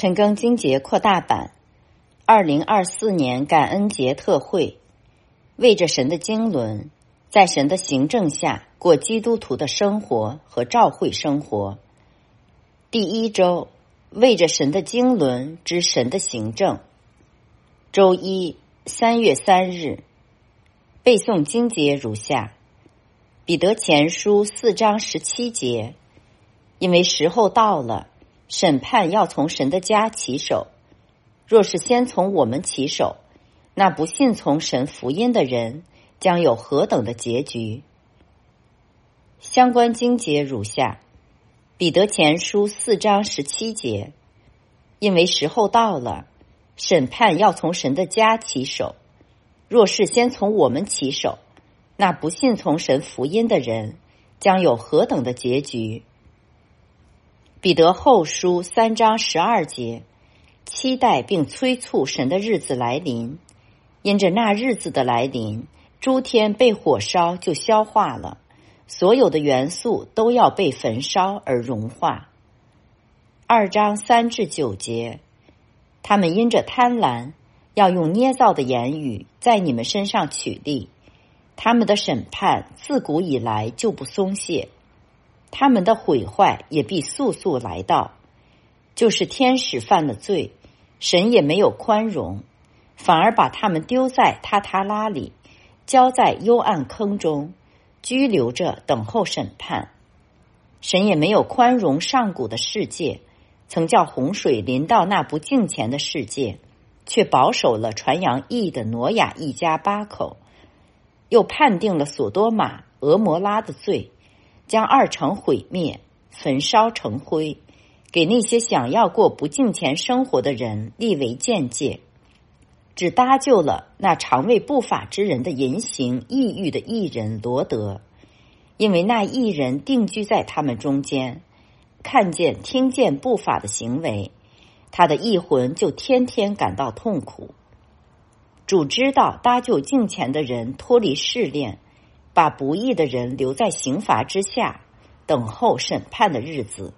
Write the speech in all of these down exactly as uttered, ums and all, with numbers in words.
陈庚经节扩大版二零二四年感恩节特会，为着神的经纶，在神的行政下过基督徒的生活和召会生活。第一周，为着神的经纶之神的行政。周一，三月三日，背诵经节如下：彼得前书四章十七节，因为时候到了，审判要从神的家起手。若是先从我们起手，那不信从神福音的人将有何等的结局？相关经节如下：彼得前书四章十七节，因为时候到了，审判要从神的家起手。若是先从我们起手，那不信从神福音的人将有何等的结局？彼得后书三章十二节，期待并催促神的日子来临，因着那日子的来临，诸天被火烧就消化了，所有的元素都要被焚烧而融化。二章三至九节，他们因着贪婪，要用捏造的言语在你们身上取利，他们的审判自古以来就不松懈，他们的毁坏也必速速来到。就是天使犯了罪，神也没有宽容，反而把他们丢在他他拉里，交在幽暗坑中，拘留着等候审判。神也没有宽容上古的世界，曾叫洪水临到那不敬虔的世界，却保守了传扬义的挪亚一家八口，又判定了索多玛、俄摩拉的罪，将二城毁灭，焚烧成灰，给那些想要过不敬虔生活的人立为鉴戒，只搭救了那常为不法之人的淫行抑郁的义人罗德，因为那义人定居在他们中间，看见听见不法的行为，他的义魂就天天感到痛苦。主知道搭救敬虔的人脱离试炼，把不义的人留在刑罚之下，等候审判的日子。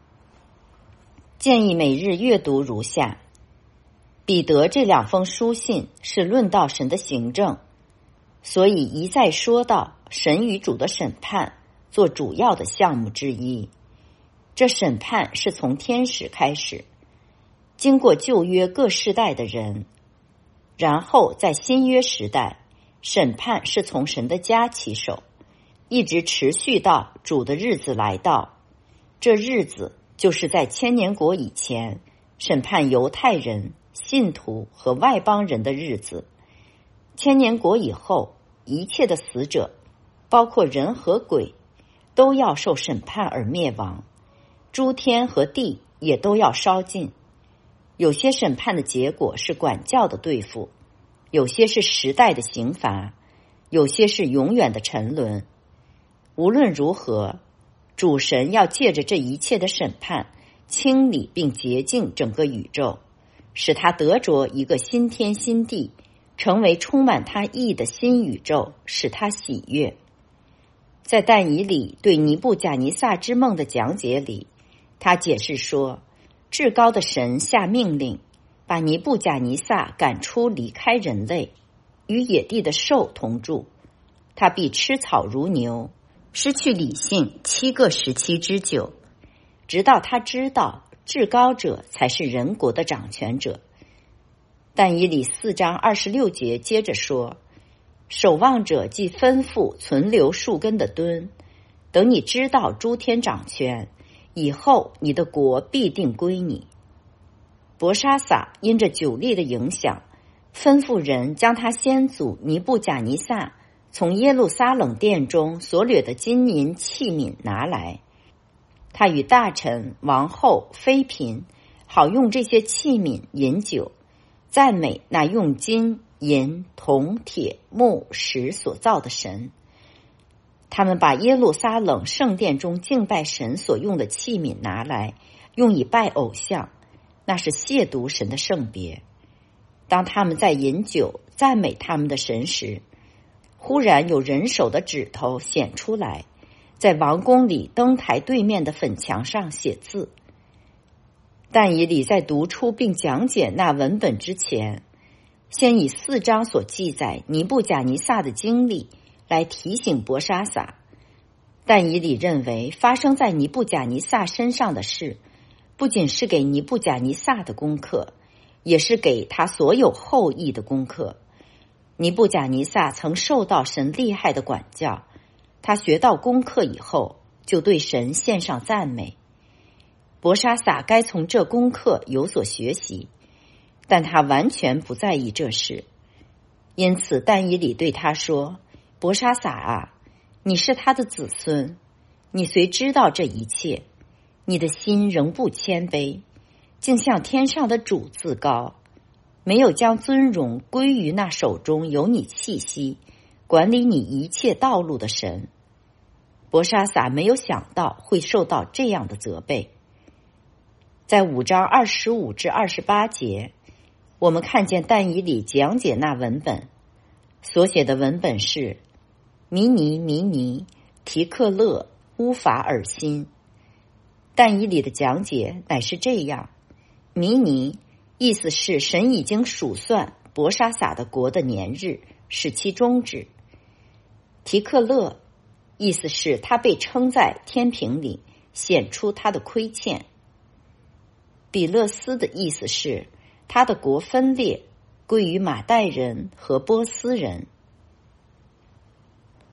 建议每日阅读如下：彼得这两封书信是论到神的行政，所以一再说到神与主的审判做主要的项目之一。这审判是从天使开始，经过旧约各世代的人，然后在新约时代，审判是从神的家起手，一直持续到主的日子来到。这日子就是在千年国以前审判犹太人、信徒和外邦人的日子。千年国以后，一切的死者，包括人和鬼，都要受审判而灭亡，诸天和地也都要烧尽。有些审判的结果是管教的对付，有些是时代的刑罚，有些是永远的沉沦。无论如何，主神要借着这一切的审判，清理并洁净整个宇宙，使他得着一个新天新地，成为充满他义的新宇宙，使他喜悦。在但以理对尼布甲尼撒之梦的讲解里，他解释说，至高的神下命令，把尼布甲尼撒赶出离开人类，与野地的兽同住，他必吃草如牛，失去理性七个时期之久，直到他知道至高者才是人国的掌权者。但以理四章二十六节接着说，守望者既吩咐存留树根的墩，等你知道诸天掌权，以后你的国必定归你。伯沙撒因着酒力的影响，吩咐人将他先祖尼布甲尼撒从耶路撒冷殿中所掠的金银器皿拿来，他与大臣、王后、妃嫔好用这些器皿饮酒，赞美那用金、银、铜、铁、木、石所造的神。他们把耶路撒冷圣殿中敬拜神所用的器皿拿来，用以拜偶像，那是亵渎神的圣别。当他们在饮酒赞美他们的神时，忽然有人手的指头显出来，在王宫里灯台对面的粉墙上写字。 但以理在读出并讲解那文本之前，先以四章所记载尼布甲尼撒的经历来提醒博沙撒。但以理认为发生在尼布甲尼撒身上的事，不仅是给尼布甲尼撒的功课，也是给他所有后裔的功课。尼布甲尼撒曾受到神厉害的管教，他学到功课以后，就对神献上赞美。博沙撒该从这功课有所学习，但他完全不在意这事。因此但以理对他说，博沙撒啊，你是他的子孙，你虽知道这一切，你的心仍不谦卑，竟向天上的主自高，没有将尊荣归于那手中有你气息管理你一切道路的神。博沙撒没有想到会受到这样的责备。在五章二十五至二十八节，我们看见但以理讲解那文本，所写的文本是弥尼弥尼提克勒乌法尔辛。但以理的讲解乃是这样：弥尼意思是神已经数算博沙撒的国的年日，使其终止。提克勒意思是他被称在天平里，显出他的亏欠。比勒斯的意思是他的国分裂，归于马代人和波斯人。